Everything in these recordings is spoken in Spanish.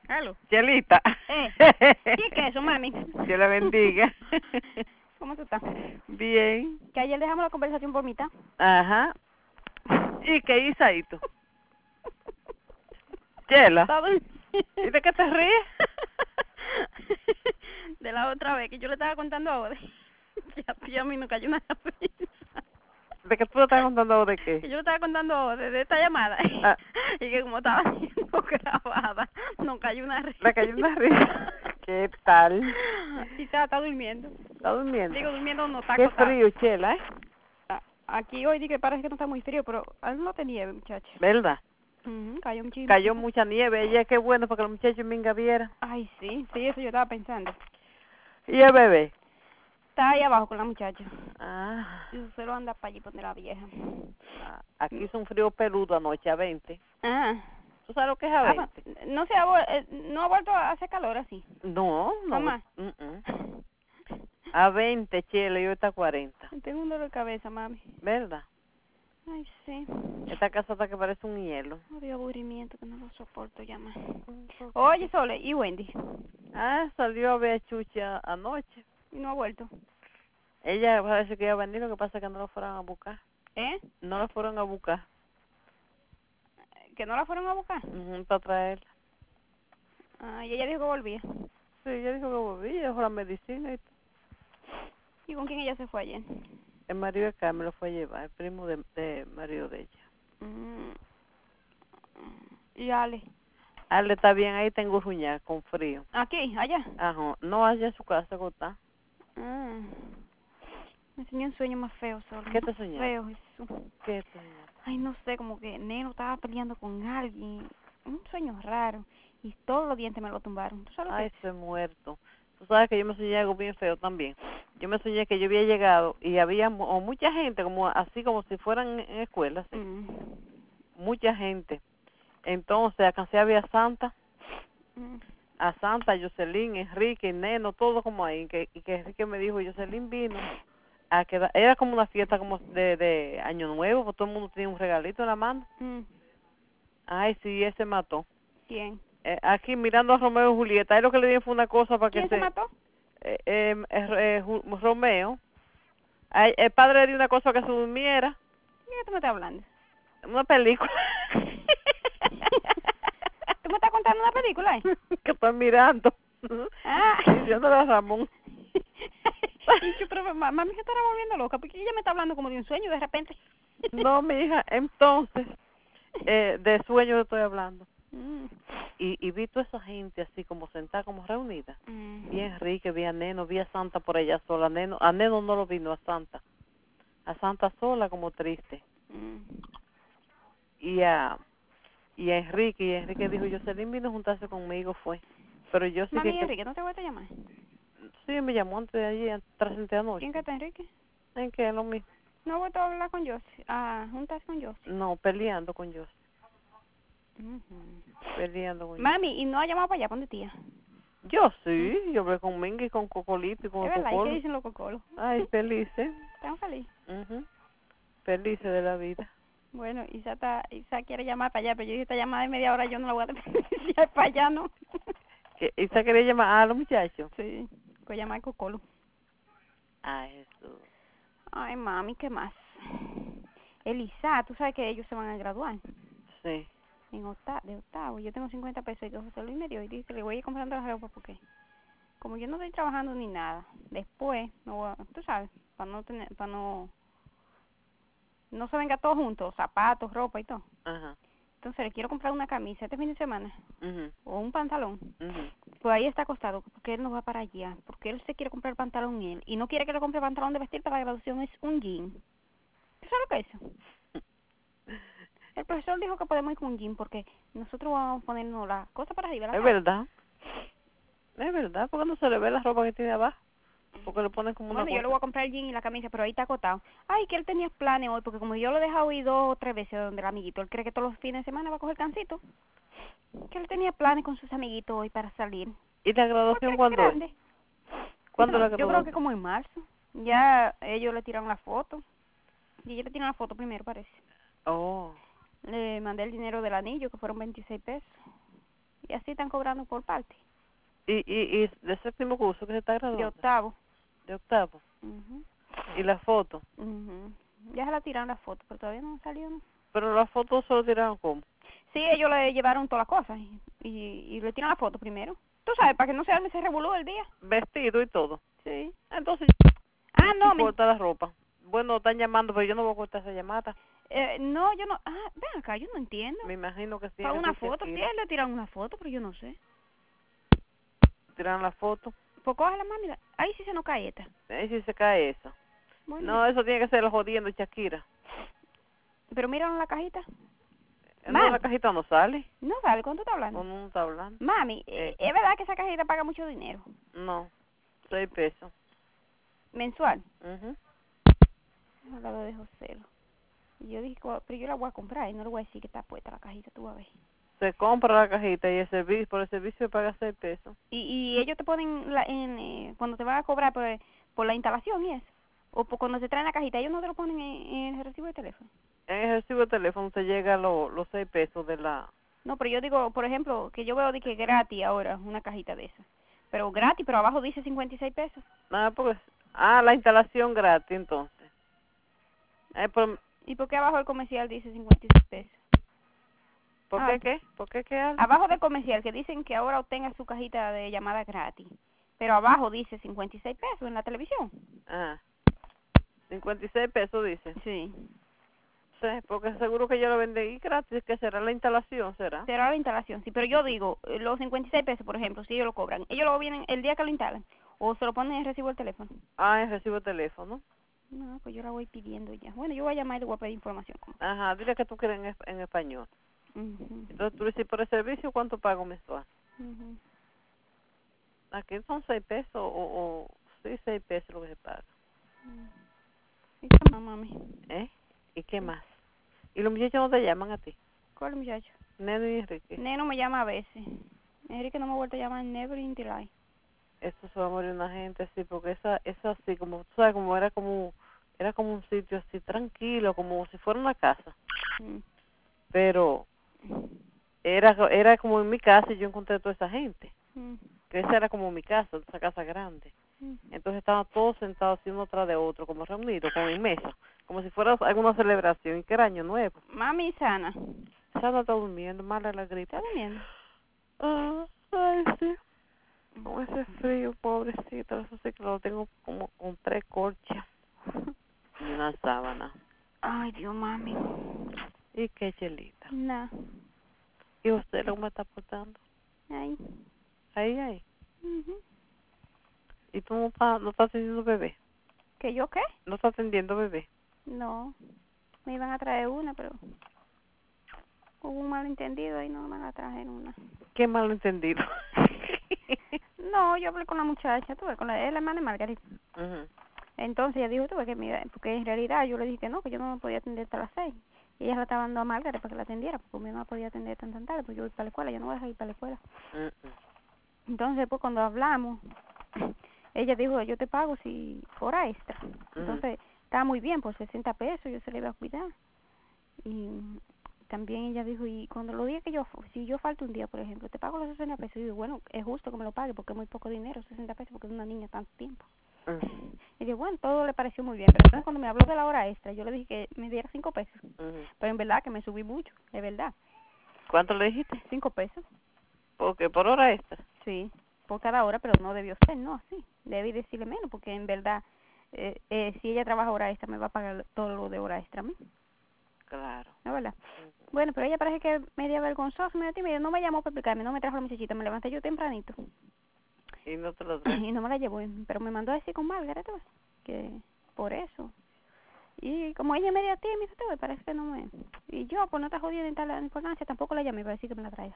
Hello. Chelita. ¿Qué es eso, mami? Dios la bendiga. ¿Cómo tú estás? Bien. Que ayer dejamos la conversación por mitad. Ajá. ¿Y qué hizo ahí tú? Chela. ¿Y de qué te ríes? De la otra vez que yo le estaba contando a Ode. Que a mí me cayó una risa. ¿De qué tú le estás contando de Que qué? yo le estaba contando a Ode de esta llamada. Ah. Y que como estaba siendo grabada, nos cayó una risa. Le cayó una risa. ¿Qué tal? Y está durmiendo. ¿Está durmiendo? Digo, durmiendo no está Qué acostado. frío, Chela, ¿eh? Aquí hoy di que parece que no está muy frío, pero no te nieve, muchacha. ¿Verdad? Cayó un chisme. Cayó mucha nieve. Ella, qué bueno para que los muchachos minga vieran. Ay, sí, eso yo estaba pensando. ¿Y el bebé? Está ahí abajo con la muchacha. Ah. Y se lo anda para allí poner la vieja. Aquí hizo un frío peludo anoche a 20. Ah. ¿Tú sabes lo que es a 20? No no ha vuelto a hacer calor así. No. Jamás. A 20, Chela, y hoy está a 40. Tengo un dolor de cabeza, mami. ¿Verdad? Ay, sí. Esta casa está que parece un hielo. Odio aburrimiento, que no lo soporto ya más. Oye, Sole, ¿y Wendy? Salió a ver a Chucha anoche. ¿Y no ha vuelto? Ella parece que iba a venir, lo que pasa es que no la fueron a buscar. ¿Eh? No la fueron a buscar. ¿Que no la fueron a buscar? Para traerla. Y ella dijo que volvía. Sí, ella dijo que volvía, dejó la medicina y todo. ¿Y con quién ella se fue ayer? El marido de Carmen lo fue a llevar, el primo de marido de ella. ¿Y Ale? Ale está bien, ahí tengo ruñar con frío. ¿Aquí? ¿Allá? Ajá, no allá en su casa, ¿cómo Me soñé un sueño más feo, Sole. ¿Qué te soñaste? Feo, Jesús. ¿Qué te soñaste? Ay, no sé, como que Neno estaba peleando con alguien. Un sueño raro. Y todos los dientes me lo tumbaron. ¿Tú sabes lo que es? Estoy muerto. Tú sabes que yo me soñé algo bien feo también. Yo me soñé que yo había llegado y había mucha gente, como así como si fueran en escuelas, ¿sí? Mucha gente. Entonces, acá se había Santa, a Santa, Jocelyn, Enrique, Neno, todo como ahí. Y que Enrique me dijo, Jocelyn vino a quedar. Era como una fiesta como de Año Nuevo, porque todo el mundo tenía un regalito en la mano. Ay, sí, ese mató. ¿Quién? Aquí mirando a Romeo y Julieta, ahí lo que le dije fue una cosa para ¿Quién se mató? Romeo. El padre le dio una cosa para que se durmiera. ¿De qué tú me estás hablando? Una película. ¿Tú me estás contando una película, Que estoy mirando. Diciéndole a Ramón. Pero mami se estará volviendo loca, porque ella me está hablando como de un sueño de repente. No, mi hija, entonces, de sueño estoy hablando. Y vi toda esa gente así como sentada, como reunida. Vi a Enrique, vi a Neno, vi a Santa por allá sola. A Neno no lo vino, a Santa. A Santa sola, como triste. Y a Enrique dijo, Jocelyn vino a juntarse conmigo, fue. Pero yo sí Mami, que... Enrique, ¿no te voy a llamar? Sí, me llamó antes de allí, tras de anoche. ¿Quién que está, Enrique? ¿En qué? Lo mismo. ¿No he vuelto a hablar con Josie? ¿Juntas con Josie? No, peleando con Josie. Peleando con Mami, ¿y no ha llamado para allá, para tía? Yo sí, yo hablé con Minga y con Cocolito y con Es verdad, ¿y Cocolo. qué dicen los cocolos? Ay, felices. ¿Están felices? Felices de la vida. Bueno, Isa quiere llamar para allá, pero yo dije, esta llamada de media hora yo no la voy a desperdiciar para allá, ¿no? ¿Isa quería llamar a los muchachos? Sí, voy a llamar a Cocolo. Ay, Jesús. Ay, mami, ¿qué más? Elisa, tú sabes que ellos se van a graduar. Sí. De octavo. Yo tengo 50 pesos y que José Luis me dio y dice que le voy a ir comprando las ropas porque como yo no estoy trabajando ni nada, después, tú sabes, para no se venga todo junto, zapatos, ropa y todo. Entonces le quiero comprar una camisa este fin de semana o un pantalón. Pues ahí está acostado porque él no va para allá, porque él se quiere comprar pantalón él y no quiere que le compre pantalón de vestir para la graduación, es un jean. ¿Tú sabes lo que es eso? El profesor dijo que podemos ir con un jean porque nosotros vamos a ponernos las cosas para arriba. Es verdad, porque no se le ve la ropa que tiene abajo. Porque le ponen como una cosa. Yo le voy a comprar el jean y la camisa, pero ahí está acotado. Ay, que él tenía planes hoy, porque como yo lo he dejado ir 2 o 3 veces donde el amiguito, él cree que todos los fines de semana va a coger cancito. Que él tenía planes con sus amiguitos hoy para salir. ¿Y la graduación cuándo es? ¿Cuándo la graduación? Yo creo que como en marzo. Ya ellos le tiraron la foto. Y ellos le tiraron la foto primero, parece. Le mandé el dinero del anillo, que fueron 26 pesos. Y así están cobrando por parte. ¿Y de séptimo curso que se está graduando? De octavo. ¿De octavo? ¿Y la foto? Ya se la tiraron la foto, pero todavía no ha salido, ¿no? ¿Pero la foto se lo tiraron cómo? Sí, ellos le llevaron todas las cosas y le tiran la foto primero. Tú sabes, para que no se arme ese revolú del día. Vestido y todo. Sí. Entonces, no, me corta la ropa. Bueno, están llamando, pero yo no voy a cortar esa llamada. No, yo no. Ven acá, yo no entiendo. Me imagino que sí. Para una foto, sí, le tiran una foto, pero yo no sé. ¿Tiran la foto? Pues cógela, mami. Ahí sí se nos cae esta. Ahí sí se cae esa. Bueno, no, eso tiene que ser el jodiendo Shakira. Pero mira en la cajita. No, la cajita no sale. No sale, ¿cuánto está hablando? No está hablando. Mami, ¿es verdad que esa cajita paga mucho dinero? No, 6 pesos. ¿Mensual? Hablado de José. Yo dije, pero yo la voy a comprar y no le voy a decir que está puesta la cajita, tú vas a ver. Se compra la cajita y por el servicio paga 6 pesos. ¿Y ellos te ponen cuando te van a cobrar por la instalación y eso? ¿O cuando se traen la cajita, ellos no te lo ponen en el recibo de teléfono? En el recibo de teléfono te llega los 6 pesos de la... No, pero yo digo, por ejemplo, que yo veo de que gratis ahora una cajita de esas. Pero gratis, pero abajo dice 56 pesos. Pues, la instalación gratis entonces. ¿Y por qué abajo el comercial dice 56 pesos? ¿Por qué qué? ¿Por qué qué algo? Abajo del comercial que dicen que ahora obtenga su cajita de llamada gratis. Pero abajo dice 56 pesos en la televisión. 56 pesos dice. Sí. Sí, porque seguro que yo lo vendí gratis, que será la instalación, ¿será? Será la instalación, sí, pero yo digo, los 56 pesos, por ejemplo, si ellos lo cobran, ellos lo vienen el día que lo instalan, o se lo ponen en el recibo del teléfono. En recibo de teléfono. No, pues yo la voy pidiendo ya. Bueno, yo voy a llamar y le voy a pedir información. Dile que tú quieres en español. Entonces tú dices, por el servicio, ¿cuánto pago mensual? Aquí son 6 pesos, o sí, 6 pesos lo que se paga. ¿Y qué más, mami? ¿Y qué más? ¿Y los muchachos no te llaman a ti? ¿Cuál muchacho? Neno y Enrique. Neno me llama a veces. Enrique no me ha vuelto a llamar never in the life. Esto se va a morir una gente así, porque esa así, como tú sabes, como era como un sitio así tranquilo, como si fuera una casa. Pero era como en mi casa y yo encontré a toda esa gente. Que esa era como mi casa, esa casa grande. Entonces estaban todos sentados así uno tras de otro, como reunidos, como en mesa, como si fuera alguna celebración, y que era año nuevo. Mami, Sana. Sana está durmiendo, mala la gripe. ¿Está durmiendo? Ay, sí. Con ese frío, pobrecito, eso sí que lo tengo como con 3 colchas y una sábana. Ay, Dios, mami. ¿Y qué, Chelita? Nada. ¿Y usted cómo está portando? Ahí. Ahí. ¿Y tú no estás atendiendo bebé? ¿Que yo qué? ¿No estás atendiendo bebé? No. Me iban a traer una, pero hubo un malentendido y no me la trajeron una. ¿Qué malentendido? No, yo hablé con la muchacha, es la hermana de Margarita. Entonces ella dijo, porque en realidad yo le dije que no, que yo no me podía atender hasta las 6. Y ella la estaba dando a Margarita para que la atendiera, porque yo no podía atender tan tarde, pues yo voy para la escuela, yo no voy a dejar ir para la escuela. Entonces, pues cuando hablamos, ella dijo, yo te pago si hora extra. Entonces, estaba muy bien, por 60 pesos, yo se le iba a cuidar. Y también ella dijo, y cuando lo dije que si yo falto un día, por ejemplo, te pago los 60 pesos. Y digo, bueno, es justo que me lo pague, porque es muy poco dinero, 60 pesos, porque es una niña tanto tiempo. Y digo, bueno, todo le pareció muy bien, pero entonces cuando me habló de la hora extra, yo le dije que me diera 5 pesos. Pero en verdad que me subí mucho, es verdad. ¿Cuánto le dijiste? 5 pesos. ¿Porque por hora extra? Sí, por cada hora, pero no debió ser, no, así. Debí decirle menos, porque en verdad, si ella trabaja hora extra, me va a pagar todo lo de hora extra a mí. Claro. ¿No, verdad? Bueno, pero ella parece que media vergonzosa, media tímida, no me llamó para explicarme, no me trajo la muchachita, me levanté yo tempranito. ¿Y no te lo trajo? Y no me la llevó, pero me mandó a decir con Margaret, que por eso. Y como ella es media tímida, parece que no me... Y yo, por no estar jodida en tal importancia, tampoco la llamé para decir que me la traiga.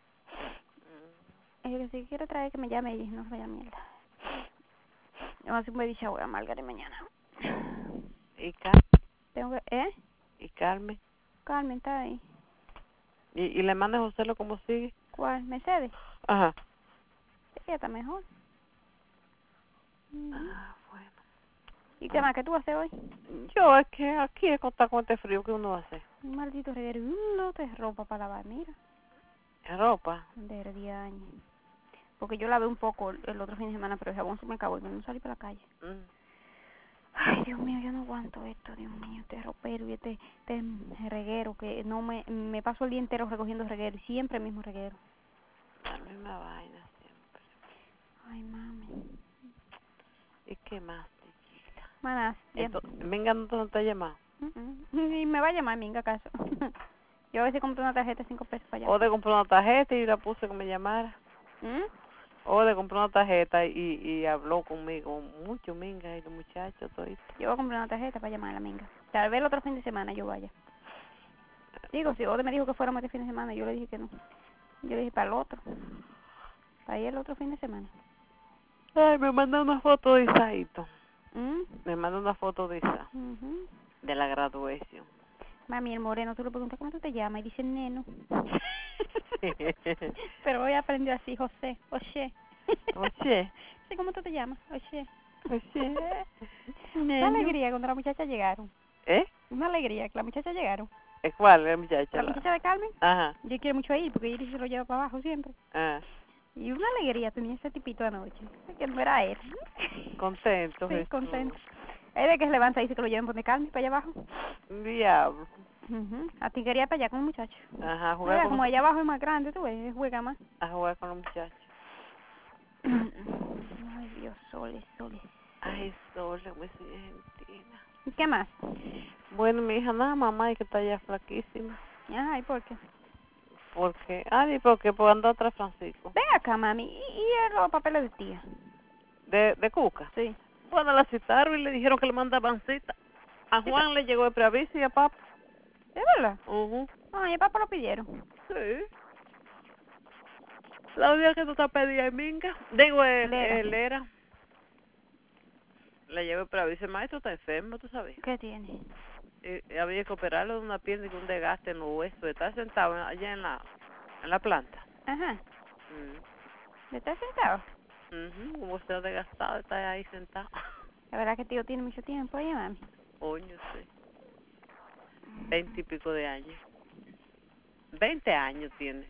Es que si quiere traer, que me llame ella, no vaya mierda. Yo voy a hacer un baby shower a Margaret mañana. ¿Y Carmen? Tengo que... ¿Y Carmen? Carmen está ahí. ¿Y la hermana de José cómo sigue? ¿Cuál? ¿Mercedes? Ajá. Ella está mejor. Bueno. ¿Y qué más? ¿Qué tú haces hoy? Yo, es que aquí está con este frío que uno hace. Un maldito reguero, un lote de ropa para lavar, mira. ¿Ropa? De 10 años. Porque yo lavé un poco el otro fin de semana, pero el jabón se me acabó y no salí para la calle. Ay, Dios mío, yo no aguanto esto, Dios mío, este ropero y este reguero que no me paso el día entero recogiendo reguero, siempre el mismo reguero. La misma vaina siempre. Ay, mami. ¿Y qué más, chiquita? Manas, Minga no te ha llamado. Y me va a llamar Minga, acaso. Yo a veces compro una tarjeta de 5 pesos para allá. O de comprar una tarjeta y la puse que me llamara. O de comprar una tarjeta y habló conmigo mucho, Minga, y los muchachos, todo esto. Yo voy a comprar una tarjeta para llamar a la Minga. Tal vez el otro fin de semana yo vaya. Digo, si Ode me dijo que fuéramos este fin de semana, yo le dije que no. Yo le dije para el otro. Para ir el otro fin de semana. Ay, me manda una foto de Isaito. Me manda una foto de Isa. De la graduación. Mami, el moreno, tú le preguntas cómo tú te llamas y dice Neno. Pero hoy aprendió así, José. Oye. Sí, ¿cómo tú te llamas? Oye. Una alegría cuando las muchachas llegaron. Una alegría que las muchachas llegaron. ¿Cuál la muchacha? La muchacha de Carmen. Ajá. Yo quiero mucho ir porque Iris se lo lleva para abajo siempre. Y una alegría tenía ese tipito anoche. Que no era él. Contento. Sí, contento. Él es que se levanta y dice que lo lleven por de Carmen para allá abajo. Diablo. A ti quería para allá con los muchachos. Ajá, jugar con como allá abajo es más grande, tú ves, juega más. A jugar con los muchachos. Ay, Dios, soles. Ay, soles, pues sí, Argentina. ¿Y qué más? Bueno, mi hija, nada, mamá, y que está ya flaquísima. Ajá, ¿y por qué? Porque, porque por andar atrás Francisco. Ven acá, mami, ¿y los papeles de tía? ¿De Cuca? Sí. Bueno, la citaron y le dijeron que le mandaban cita. A Juan le llegó el preaviso y a Papa. ¿Es verdad? Y a Papa lo pidieron. Sí. La única que tú te pedías es Minga. Digo, él era. Le llevo el preaviso. El maestro está enfermo, ¿tú sabes? ¿Qué tiene? Había que operarlo de una pierna y con un desgaste en los huesos. Está sentado allá en la planta. Ajá. ¿Está sentado? Como está desgastado, está ahí sentado. La verdad que tío tiene mucho tiempo ahí, mami. Coño, sí. 20 y pico de años. 20 años tiene.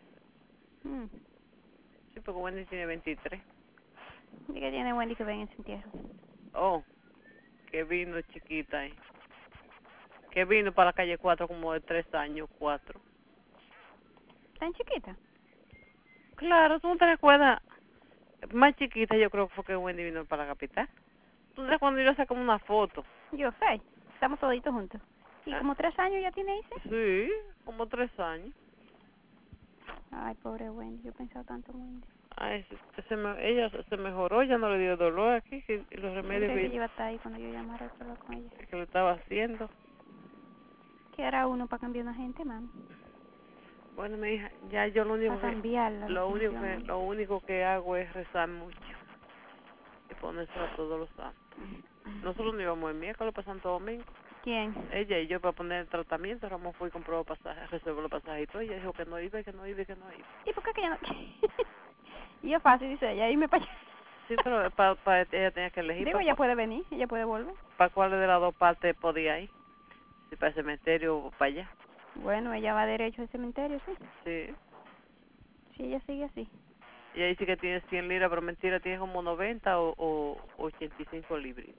Sí, porque Wendy tiene 23. ¿Y qué tiene Wendy que ven en ese entierro? Oh, que vino chiquita ahí. Que vino para la calle 4 como de 3 años, 4. ¿Tan chiquita? Claro, ¿tú no te recuerdas? Más chiquita yo creo que fue que Wendy vino para la capital. ¿Tú te cuando yo saco una foto? Yo sé, estamos toditos juntos. ¿Y como 3 años ya tiene ese? Sí, como 3 años. Ay, pobre Wendy, yo he pensado tanto en Wendy. Ay, ella se mejoró, ya no le dio dolor aquí, y los remedios que ella iba a estar ahí cuando yo llamara a hablar con ella. Que lo estaba haciendo. ¿Qué hará uno para cambiar una gente, mami? Bueno, mi hija, ya yo lo único para cambiarla, lo único que hago es rezar mucho y ponerse a todos los santos. Nosotros no íbamos el miércoles para Santo Domingo. ¿Quién? Ella y yo para poner el tratamiento. Ramón fue y compró los pasajes, reservó los pasajes y todo. Ella dijo que no iba, que no iba. ¿Y por qué que ella no? Y es fácil, dice ella, irme para allá. Sí, pero ella tenía que elegir. Digo, ella puede venir, ella puede volver. ¿Para cuál de las dos partes podía ir? Si para el cementerio o para allá. Bueno, ella va derecho al cementerio, sí. Sí. Sí, ella sigue así. Ella dice que tiene 100 libras, pero mentira, tiene como 90 o 85 libritas.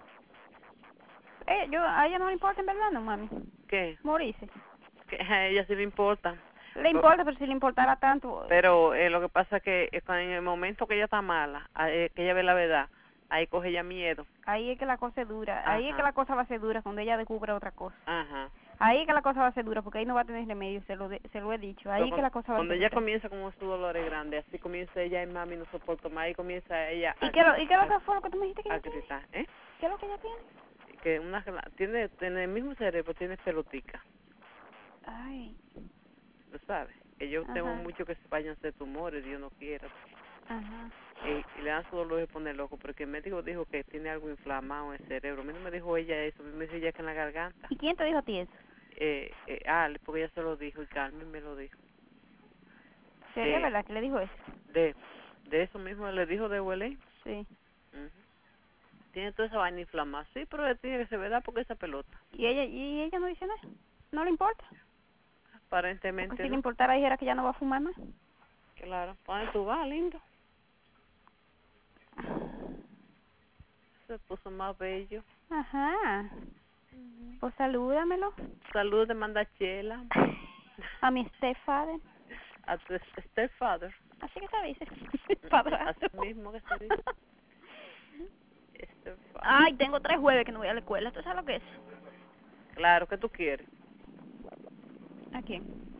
A ella no le importa, en verdad, no, mami. ¿Qué? Morirse. Que a ella sí le importa. Le importa, pero si le importara tanto... Pero lo que pasa es que en el momento que ella está mala, que ella ve la verdad, ahí coge ella miedo. Ahí es que la cosa es dura. Ajá. Ahí es que la cosa va a ser dura cuando ella descubra otra cosa. Ajá. Ahí es que la cosa va a ser dura porque ahí no va a tener remedio, se lo he dicho. Ahí es que la cosa va a ser dura. Cuando ella comienza con esos dolores grandes, así comienza ella y mami no soporto más, ahí comienza ella ¿Y qué es lo que fue lo que tú me dijiste que ella tiene? ¿Qué es lo que ella tiene? Que tiene en el mismo cerebro, tiene pelotica. Ay. ¿Tú sabes? Que yo temo mucho que se vayan a hacer tumores, Dios no quiera. Ajá. Y le dan su dolor y pone loco, porque el médico dijo que tiene algo inflamado en el cerebro. A mí no me dijo ella eso, a mí me dijo ella que en la garganta. ¿Y quién te dijo a ti eso? Porque ella se lo dijo y Carmen me lo dijo. ¿Sería verdad que le dijo eso? De eso mismo le dijo de Huelén. Sí. Tiene toda esa vaina inflamada. Sí, pero tiene que ser verdad porque esa pelota. ¿Y ella no dice nada? ¿No le importa? Aparentemente porque si le importara dijera que ya no va a fumar más. Claro, ¿dónde tú vas, lindo? Se puso más bello. Ajá. Pues salúdamelo. Salud, te manda Chela. A mi stepfather. A tu stepfather. Así que se dice. Padrastro. Así mismo que se dice. Ay, tengo 3 jueves que no voy a la escuela. ¿Tú sabes lo que es? Claro, ¿qué tú quieres? ¿A quién?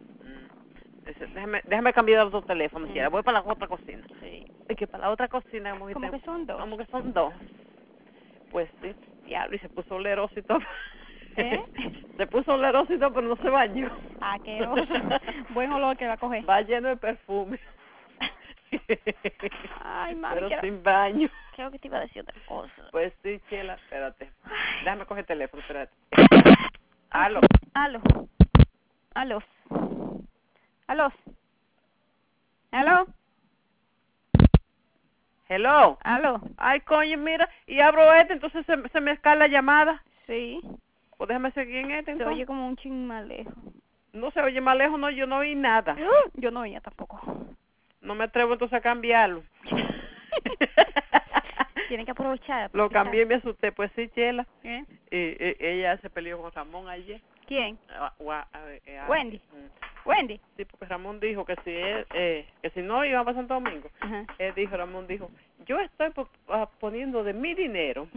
Déjame cambiar otro teléfono, Chela. Voy para la otra cocina. Sí. Es que para la otra cocina... ¿Cómo que son 2? Como que son 2. Pues sí, diablo, y se puso oleroso y todo. ¿Eh? Se puso oleroso y todo, pero no se bañó. Ah, qué oso. Buen olor que va a coger. Va lleno de perfume. Ay, mami, pero sin baño. Creo que te iba a decir otra cosa. Pues sí, Chela, espérate. Déjame coger el teléfono, espérate. Aló. Aló. Aló. Aló. Aló. Hello. Aló. Ay, coño, mira, y abro entonces se me escala la llamada. Sí. Pues déjame seguir en entonces. Se oye como un ching más lejos. No se oye más lejos, no, yo no oí nada. Yo no oía tampoco. No me atrevo entonces a cambiarlo. Tienen que aprovechar. Lo cambié y me asusté. Pues sí, Chela. ¿Eh? Ella se peleó con Ramón ayer. ¿Quién? Wendy. Wendy. Sí, porque Ramón dijo que si no iba para Santo Domingo. Ramón dijo, yo estoy poniendo de mi dinero,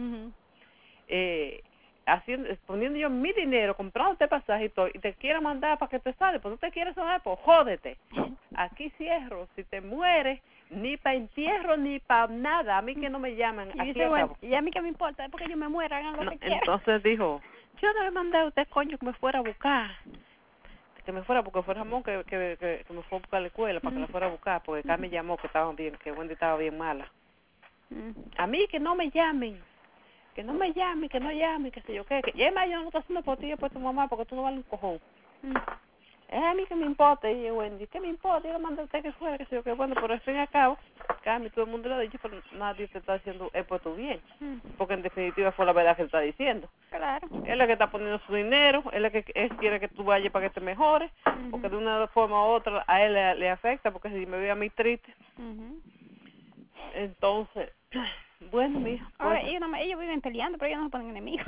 poniendo yo mi dinero, comprándote pasaje y todo, y te quiero mandar para que te sale, pues no te quieres sonar, pues jódete. Aquí cierro, si te mueres, ni para entierro, ni para nada, a mí que no me llaman. Y aquí dice, bueno, y a mí que me importa, es porque yo me muera, hagan lo que quieran. Entonces dijo, yo no le mandé a usted, coño, que me fuera a buscar. Que me fuera, porque fue Ramón que me fue a buscar a la escuela para que la fuera a buscar, porque acá me llamó que Wendy estaba bien mala. A mí que no me llamen, que no llamen, que sé yo qué, que ya yo no lo estoy haciendo por ti y por tu mamá, porque tú no vales un cojón. A mí que me importa, y Wendy, ¿qué me importa? Yo le mandé a usted que fuera, que sé yo qué, bueno, pero al fin y al cabo, Cami, todo el mundo lo ha dicho, pero nadie te está diciendo es por tu bien, porque en definitiva fue la verdad que él está diciendo. Claro. Él es el que está poniendo su dinero, él es el que quiere que tú vayas para que te mejores, porque de una forma u otra a él le afecta, porque si me ve a mí triste. Entonces, bueno, mija. Ahora, ellos viven peleando, pero ellos no se ponen enemigos.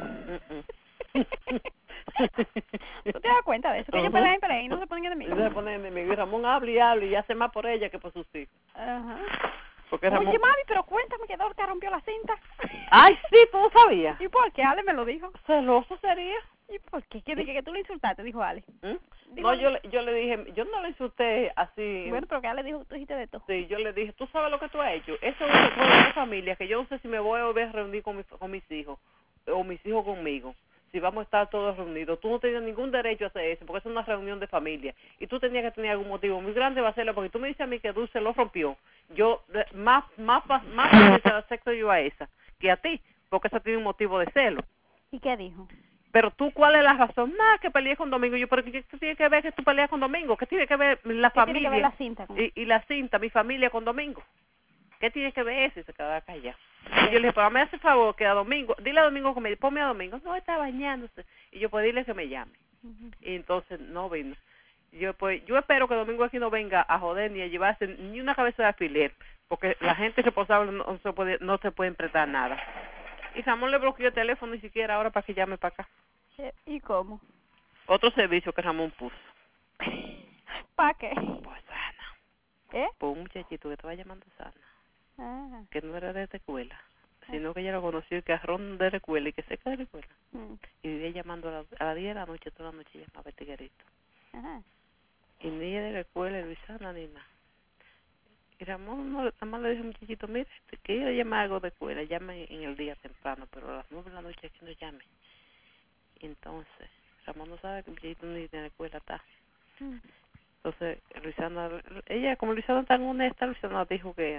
¿Tú te das cuenta de eso? Que ellos pelean y no se ponen enemigos. No se ponen enemigos. Y Ramón habla y hace más por ella que por sus hijos. Porque Ramón... Oye, mami, pero cuéntame que Dorca rompió la cinta. Ay, sí, tú no sabías. ¿Y por qué? Ale me lo dijo. Celoso sería. ¿Y por qué? Que tú le insultaste, dijo Ale. No, yo le dije, yo no le insulté así. Bueno, pero que Ale dijo, tú dijiste de todo. Sí, yo le dije, tú sabes lo que tú has hecho. Eso es un recuerdo de familia que yo no sé si me voy a volver a reunir con mis hijos o mis hijos conmigo. Si vamos a estar todos reunidos, tú no tenías ningún derecho a hacer eso, porque es una reunión de familia. Y tú tenías que tener algún motivo muy grande para hacerlo, porque tú me dices a mí que Dulce lo rompió. Yo más fácil se la acepto yo a esa que a ti, porque esa tiene un motivo de celo. ¿Y qué dijo? Pero tú, ¿cuál es la razón? Nada, que peleé con Domingo. Yo, pero ¿qué tiene que ver que tú peleas con Domingo? ¿Qué tiene que ver la familia? Tiene que ver la cinta y la cinta, mi familia con Domingo. ¿Qué tiene que ver eso? Y se quedaba callado. Y yo le dije, pero me hace favor que a Domingo, dile a Domingo que me ponme a Domingo. No, está bañándose. Y yo, pues dile que me llame. Y entonces no vino. Yo espero que Domingo aquí no venga a joder ni a llevarse ni una cabeza de alfiler, porque la gente responsable no se puede emprestar nada. Y Ramón le bloqueó el teléfono ni siquiera ahora para que llame para acá. ¿Y cómo? Otro servicio que Ramón puso. ¿Para qué? Pues Sana. Pues un muchachito que estaba llamando Sana. Que no era de esta escuela, sino que ella lo conoció y que arrón de la escuela y que seca de la escuela. Y vivía llamando a las 10 de la noche, toda la noche llamaba a Tiguerito. Y ni de la escuela, Luisana, ni nada. Y Ramón nada más le dijo al muchachito, mira, que ella llama algo de escuela, llame en el día temprano, pero a las 9 de la noche aquí no llame. Y entonces, Ramón no sabe que el muchachito ni de la escuela está. Entonces, Luisana, ella como Luisana tan honesta, Luisana dijo que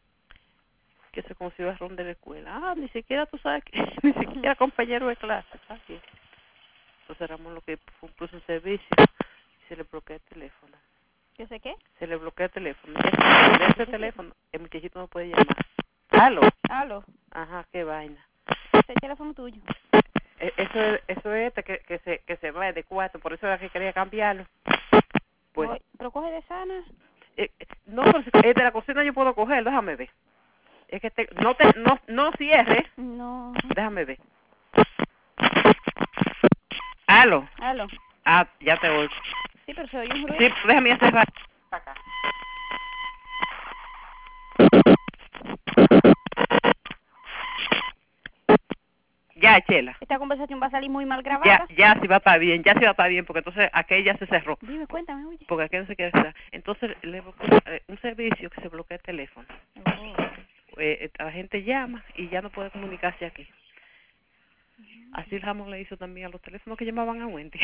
se consiguió a ron de la escuela. Ni siquiera tú sabes que, ni siquiera compañero de clase, ¿sabes? Entonces Ramón lo que puso un servicio y se le bloquea el teléfono. ¿Qué sé qué? Se le bloquea el teléfono. De ese teléfono, el muchachito no puede llamar. ¿Aló? ¿Aló? Ajá, qué vaina. El teléfono tuyo. Eso es que se va de cuarto, por eso era que quería cambiarlo. Pues, ¿Pero coge de Sana? No, pero de la cocina yo puedo coger, déjame ver. Es que no cierre. No. Déjame ver. ¿Aló? ¿Aló? Ah, ya te oigo. Sí, pero se oye un ruido. Sí, déjame hacer para acá. Ya, Chela. Esta conversación va a salir muy mal grabada. Ya sí va a estar bien, porque entonces aquella se cerró. Dime, cuéntame, oye. Porque aquella no se quiere cerrar. Entonces, un servicio que se bloquea el teléfono. La gente llama y ya no puede comunicarse aquí. Así Ramón le hizo también a los teléfonos que llamaban a Wendy.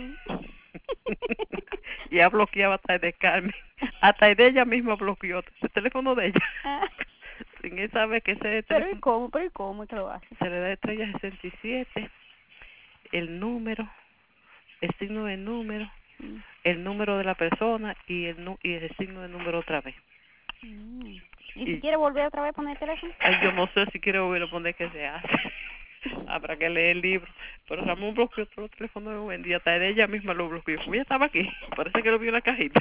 Y ha bloqueado hasta el de Carmen. Hasta el de ella misma bloqueó el teléfono de ella. Sin él saber que ese teléfono... Pero ¿y cómo te lo hace? Se le da estrella 67, el número, el signo del número, el número de la persona y el signo del número otra vez. ¿Y si quiere volver otra vez a poner el teléfono? Ay, yo no sé si quiere volver a poner qué se hace. Habrá que leer el libro. Pero Ramón bloqueó todos los teléfonos de Wendy. Hasta de ella misma lo bloqueó. Como ella estaba aquí, parece que lo vio en la cajita.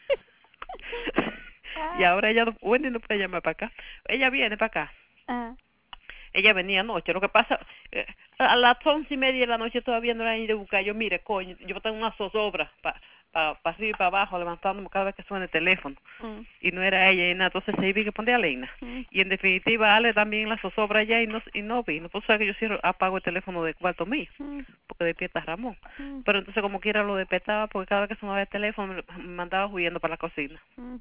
Y ahora Wendy no puede llamar para acá. Ella viene para acá. Ella venía anoche. Lo que pasa, a las 11:30 de la noche todavía no la han ido a buscar. Yo, mire, coño, yo tengo una zozobra para arriba y para abajo, levantándome cada vez que suena el teléfono. Y no era ella y nada. Entonces se iba que poner a Leina. Y en definitiva, Ale también la zozobra allá y no vino. Por eso que yo apago el teléfono del cuarto mío, porque despierta Ramón. Pero entonces, como quiera, lo despertaba porque cada vez que sonaba el teléfono me mandaba huyendo para la cocina.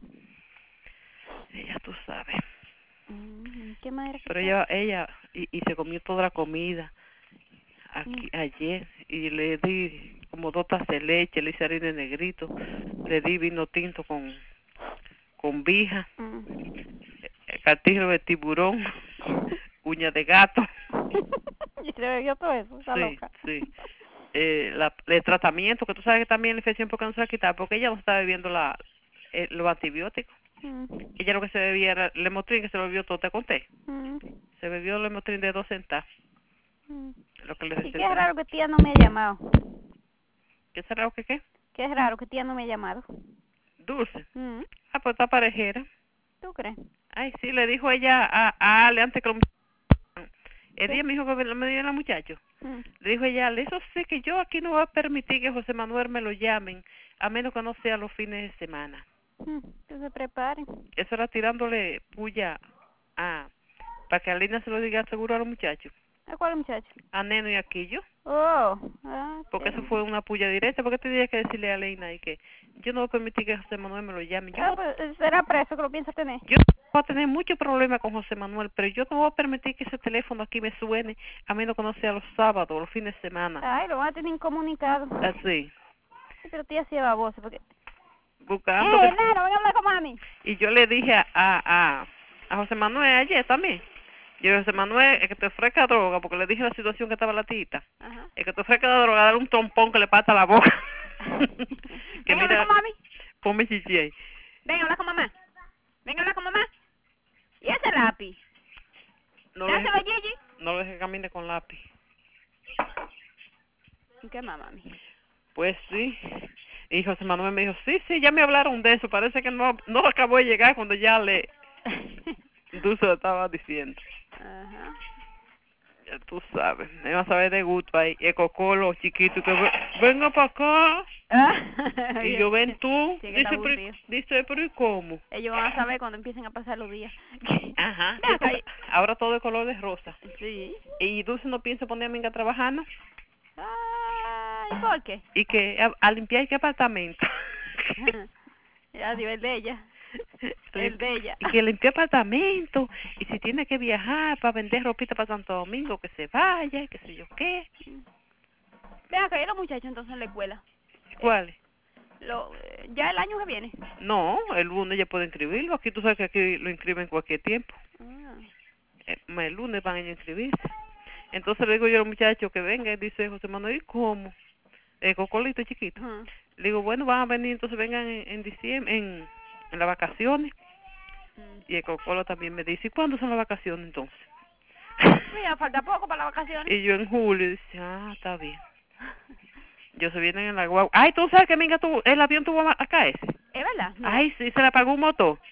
Ella, tú sabes. ¿Qué madre? Pero ella y se comió toda la comida ayer y le di como 2 tazas de leche, le hice harina de negrito, le di vino tinto con vija, cartílago de tiburón, uña de gato. ¿Y se bebió todo eso? Está loca. Sí. El tratamiento, que tú sabes que también la infección porque no se va a quitar, porque ella no está bebiendo los antibióticos. Ella lo que se bebía era Lemotrin, que se lo bebió todo, te conté. Se bebió Lemotrin de 2 centavos. Lo que le ¿Y qué es raro que tía no me ha llamado? ¿Qué es raro que qué? ¿Qué es raro que tía no me ha llamado? Dulce. Pues está parejera. ¿Tú crees? Ay, sí, le dijo ella a Ale antes que lo... El día me dijo que me dio la muchacho. Le dijo ella, eso sí que yo aquí no voy a permitir que José Manuel me lo llamen, a menos que no sea los fines de semana. Que se preparen. Eso era tirándole puya para que Alina se lo diga seguro a los muchachos. ¿A cuál muchacho? A Neno y a Quillo. Porque eso fue una puya directa. Porque tenía que decirle a Alina y que yo no voy a permitir que José Manuel me lo llame. Pues será preso que lo piensa tener. Yo voy a tener mucho problema con José Manuel, pero yo no voy a permitir que ese teléfono aquí me suene, a menos que no sea los sábados o los fines de semana. Ay, lo van a tener incomunicado. Así. Sí, pero tía sí va voz, porque... Buscando. Neno, ven a hablar con mami. Y yo le dije a José Manuel ayer también. Yo, José Manuel, el que te ofrezca droga, porque le dije la situación que estaba la tita. El que te ofrezca droga, dale un trompón que le pata la boca. Ven a hablar con mami. Ponme chichi ahí. Ven a hablar con mamá. Ven a hablar con mamá. ¿Y ese lápiz? No lo deje que camine con lápiz. ¿Y qué más, mami? Pues sí. Y José Manuel me dijo, sí, ya me hablaron de eso. Parece que no acabó de llegar cuando ya Dulce lo estaba diciendo. Ya tú sabes. Me va a saber de gusto ahí. El cocolo chiquito que venga para acá. Y yo, ven tú. Dice, pero ¿y cómo? Ellos van a saber cuando empiecen a pasar los días. Ajá. Ahora todo de color de rosa. Sí. Y Dulce no piensa poner a Minga a trabajar, ¿no? ¿Y por qué? Y que a limpiar qué apartamento. Ya digo, el de ella. El de ella. Y que limpie apartamento. Y si tiene que viajar para vender ropita para Santo Domingo, que se vaya, que sé yo qué. Vean acá, ¿y los muchachos entonces en la escuela? ¿Cuáles? ¿Ya el año que viene? No, el lunes ya puede inscribirlo. Aquí tú sabes que aquí lo inscriben cualquier tiempo. El lunes van a inscribirse. Entonces le digo yo a los muchachos que vengan, dice José Manuel, ¿y cómo? El cocolito chiquito. Le digo, bueno, van a venir, entonces vengan en diciembre, en las vacaciones. Y el cocolo también me dice, ¿y cuándo son las vacaciones entonces? Mira, falta poco para las vacaciones. Y yo en julio, dice, está bien. Yo se vienen en la guagua. Ay, tú sabes que minga el avión tuvo a caerse. ¿Es verdad? No. Ay, sí, se le apagó un motor.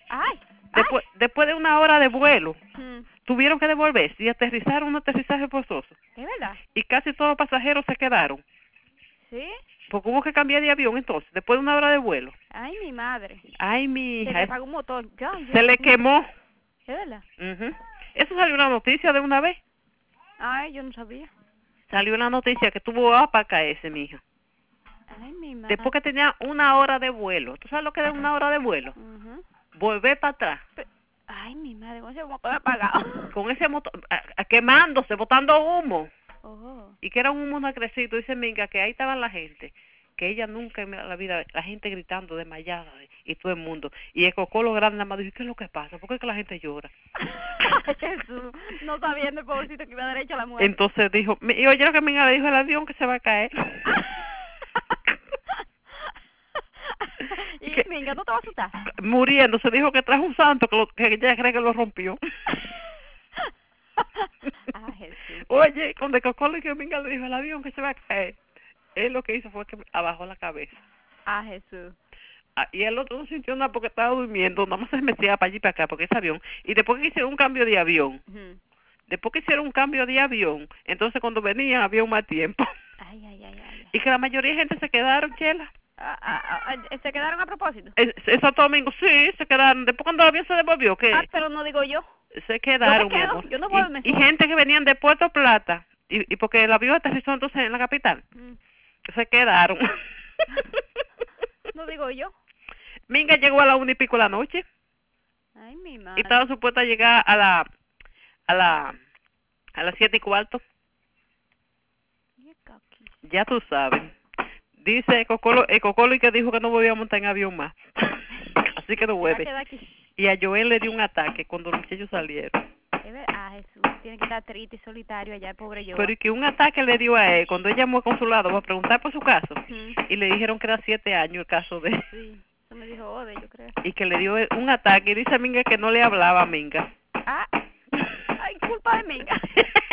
Después de una hora de vuelo, tuvieron que devolverse y aterrizaron un aterrizaje forzoso. ¿Es verdad? Y casi todos los pasajeros se quedaron. ¿Sí? Porque hubo que cambiar de avión entonces, después de una hora de vuelo. Ay, mi madre. Ay, mi hija. Se le apagó un motor. Se le quemó. ¿Es verdad? Eso salió una noticia de una vez. Ay, yo no sabía. Salió una noticia que tuvo para caerse, mi hija. Ay, mi madre. Después que tenía una hora de vuelo. ¿Tú sabes lo que es una hora de vuelo? Volver para atrás. Ay, mi madre, con ese motor apagado. Con ese motor, quemándose, botando humo. Oh. Y que era un humo acrecido. Dice Minga que ahí estaba la gente. Que ella nunca en la vida, la gente gritando desmayada y todo el mundo. Y el Cocolo grande nada más dijo, ¿qué es lo que pasa? ¿Por qué es que la gente llora? Jesús, no sabiendo el pobrecito que iba derecho a la muerte. Entonces dijo, y oye lo que Minga le dijo, el avión que se va a caer. Y Minga, ¿no te va a asustar? Muriéndose, dijo que trajo un santo que ella cree que lo rompió. Jesús. Oye, cuando el Cocolo y que Minga le dijo, el avión que se va a caer, él lo que hizo fue que abajó la cabeza. Jesús. Y el otro no sintió nada porque estaba durmiendo, nada más se metía para allí y para acá, porque ese avión. Y después que hicieron un cambio de avión, entonces cuando venían había un más tiempo. Ay. Y que la mayoría de gente se quedaron, Chela. ¿Se quedaron a propósito? Santo Domingo, sí, se quedaron. Después cuando el avión se devolvió, ¿qué? Pero no digo yo. Se quedaron, mi amor. Yo no puedo, y gente que venían de Puerto Plata, y porque el avión aterrizó entonces en la capital, se quedaron. No digo yo. Minga llegó a la 1:00 de la noche. Ay, mi madre. Y estaba supuesta a llegar a las 7:15. Ya tú sabes. Dice el Cocolo y que dijo que no volvía a montar en avión más. Así que no vuelve. Y a Joel le dio un ataque cuando los muchachos salieron. Jesús, tiene que estar triste y solitario allá, el pobre Joel. Pero y que un ataque le dio a él cuando ella llamó al consulado para preguntar por su caso. Y le dijeron que era 7 años el caso de él. Sí, eso me dijo Ode, yo creo. Y que le dio un ataque y dice a Minga que no le hablaba a Minga. Ay, culpa de Minga.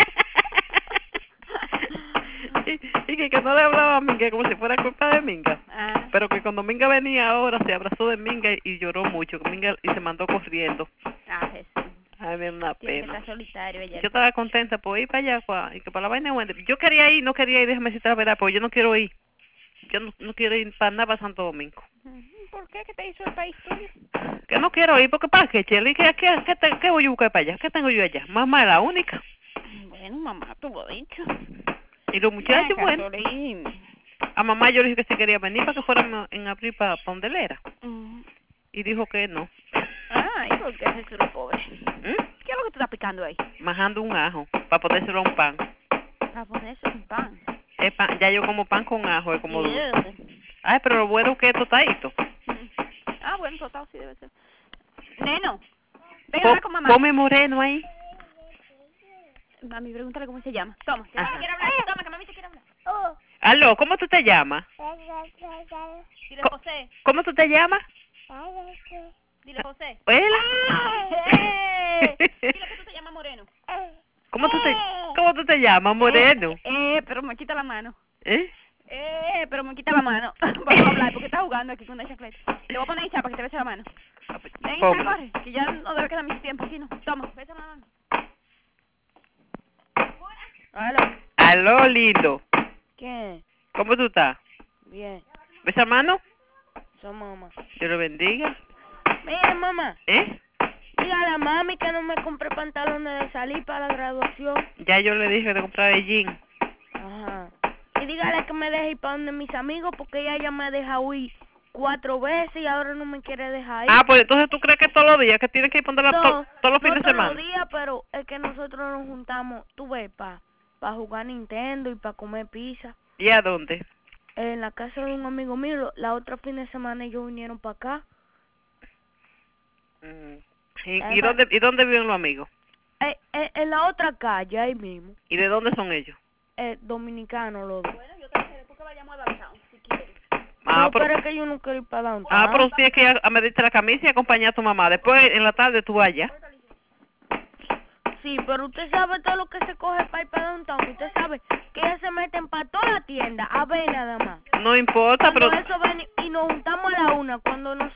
y que no le hablaba a Minga como si fuera culpa de Minga. Pero que cuando Minga venía ahora se abrazó de Minga y lloró mucho. Minga y se mandó corriendo. Jesús. Ay, me da una pena. Solitario allá. Yo estaba contenta por ir para allá y que para la vaina de Wendy. Yo quería ir, no quería ir, déjame decirte la verdad, porque yo no quiero ir. Yo no quiero ir para nada para Santo Domingo. ¿Por qué? ¿Qué te hizo el país tuyo? Que no quiero ir, porque ¿para qué, Chely? ¿Qué voy a buscar para allá? ¿Qué tengo yo allá? Mamá es la única. Bueno, mamá, tú lo has dicho. Y los muchachos, bueno. A mamá yo le dije que se quería venir para que fuéramos en abril para donde él era. Y dijo que no. ¿Y por qué es el pobre? ¿Qué es lo que tú estás picando ahí? Majando un ajo para ponérselo a un pan. ¿Para ponérselo a un pan? Ya yo como pan con ajo, es como dulce. Ay, pero lo bueno es que es tostadito. Bueno, total, sí debe ser. Neno, venga con mamá. Come moreno ahí. Mami, pregúntale cómo se llama. Toma, que mami quiere hablar. Toma, que mami te quiere hablar. Aló, ¿cómo tú te llamas? Dile José. ¿Cómo tú te llamas? Dile José. ¿Hola? Dile que tú te llamas Moreno. ¿Cómo tú te llamas, Moreno? Pero me quita la mano. Pero me quita la mano. Vamos a hablar porque está jugando aquí con una chacleta. Le voy a poner esa para que te bese la mano. Ven, corre, que ya no debe quedar mucho tiempo aquí, ¿no? Toma, besa la mano. Aló, lindo. ¿Qué? ¿Cómo tú estás? Bien. ¿Besa mano? Soy mamá. Dios lo bendiga. Mira, mamá. Dígale a mami que no me compré pantalones de salir para la graduación. Ya yo le dije de comprar el jean. Ajá. Y dígale que me deje ir para donde mis amigos porque ella ya me ha dejado ir 4 veces y ahora no me quiere dejar ir. Pues entonces tú crees que todos los días que tienes que ir todos los fines de semana. No todos los días, pero es que nosotros nos juntamos, tú ves, para jugar Nintendo y para comer pizza. ¿Y a dónde? En la casa de un amigo mío. La otra fin de semana ellos vinieron para acá. ¿Y dónde viven los amigos? En la otra calle, ahí mismo. ¿Y de dónde son ellos? Dominicanos los dos. Bueno, yo te dije después que vayamos a Downtown, si quieres. Pero es que yo no quiero ir para Downtown. Pero tienes que ir a medirte la camisa y acompañar a tu mamá. Después, en la tarde, tú vayas. Sí, pero usted sabe todo lo que se coge para ir para Downtown. Usted sabe que ellas se meten para toda la tienda a ver nada más. No importa, cuando eso ven y nos juntamos a la 1, cuando nos